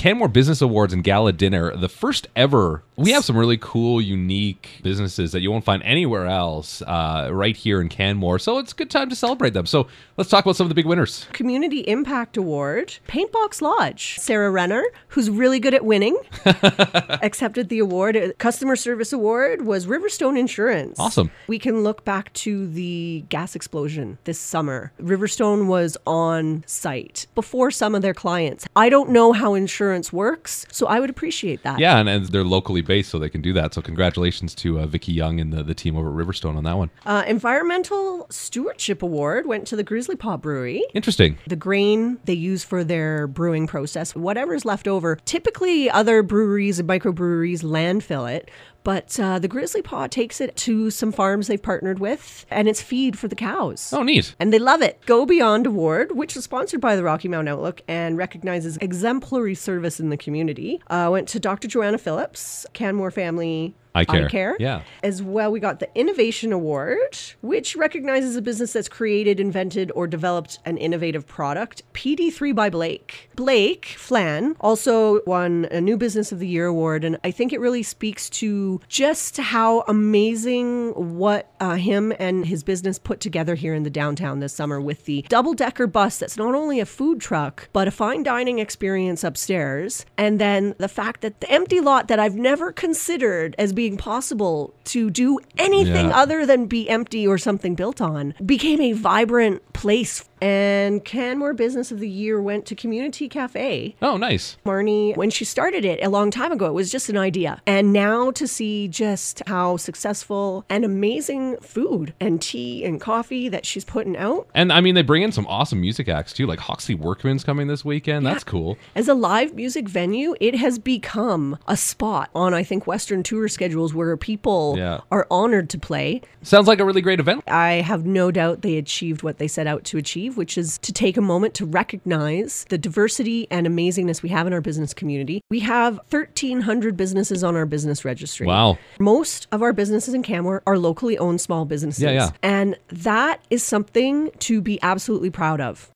Canmore Business Awards and Gala Dinner, the first ever. We have some really cool, unique businesses that you won't find anywhere else right here in Canmore. So it's a good time to celebrate them. So let's talk about some of the big winners. Community Impact Award, Paintbox Lodge. Sarah Renner, who's really good at winning, accepted the award. Customer Service Award was Riverstone Insurance. Awesome. We can look back to the gas explosion this summer. Riverstone was on site before some of their clients. I don't know how insurance works, so I would appreciate that. Yeah, and they're locally based, so they can do that. So congratulations to Vicky Young and the team over at Riverstone on that one. Environmental Stewardship Award went to the Grizzly Paw Brewery. Interesting. The grain they use for their brewing process, whatever's left over, typically other breweries and microbreweries landfill it. But the Grizzly Paw takes it to some farms they've partnered with, and it's feed for the cows. Oh, neat. And they love it. Go Beyond Award, which is sponsored by the Rocky Mountain Outlook and recognizes exemplary service in the community, went to Dr. Joanna Phillips, Canmore Family Eye Care. Eye Care. Yeah. As well, we got the Innovation Award, which recognizes a business that's created, invented, or developed an innovative product. PD3 by Blake. Blake Flan also won a New Business of the Year award, and I think it really speaks to just how amazing what him and his business put together here in the downtown this summer with the double-decker bus that's not only a food truck, but a fine dining experience upstairs. And then the fact that the empty lot that I've never considered as being possible to do anything other than be empty or something built on became a vibrant place. And Canmore Business of the Year went to Community Cafe. Oh, nice. Marnie, when she started it a long time ago, it was just an idea. And now to see just how successful and amazing food and tea and coffee that she's putting out. And I mean, they bring in some awesome music acts too, like Hoxley Workman's coming this weekend. That's cool. As a live music venue, it has become a spot on, I think, Western tour schedules where people are honored to play. Sounds like a really great event. I have no doubt they achieved what they set out to achieve, which is to take a moment to recognize the diversity and amazingness we have in our business community. We have 1,300 businesses on our business registry. Wow. Most of our businesses in Canmore are locally owned small businesses. Yeah. And that is something to be absolutely proud of.